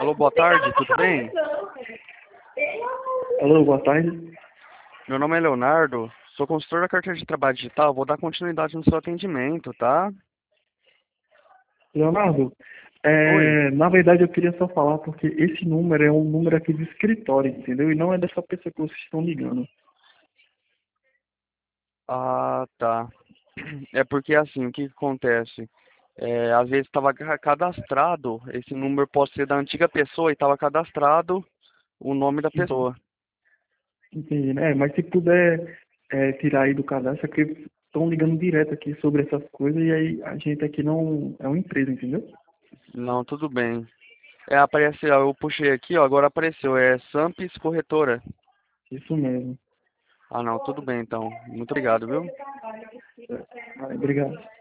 Alô, boa tarde, tudo bem? Alô, boa tarde. Meu nome é Leonardo, sou consultor da carteira de trabalho digital, vou dar continuidade no seu atendimento, tá? Leonardo, Oi. na verdade eu queria só falar porque esse número é um número aqui de escritório, entendeu? E não é dessa pessoa que vocês estão ligando. Ah, tá. É porque assim, o que que acontece? Às vezes estava cadastrado, esse número pode ser da antiga pessoa e estava cadastrado o nome da Entendi, pessoa. entendi, né? Mas se puder tirar aí do cadastro, é porque estão ligando direto aqui sobre essas coisas e aí a gente aqui não é uma empresa, entendeu? Não, tudo bem. Apareceu, eu puxei aqui, ó, agora apareceu, é Sampis Corretora. Isso mesmo. Ah, não, tudo bem então. Muito obrigado, viu? Obrigado.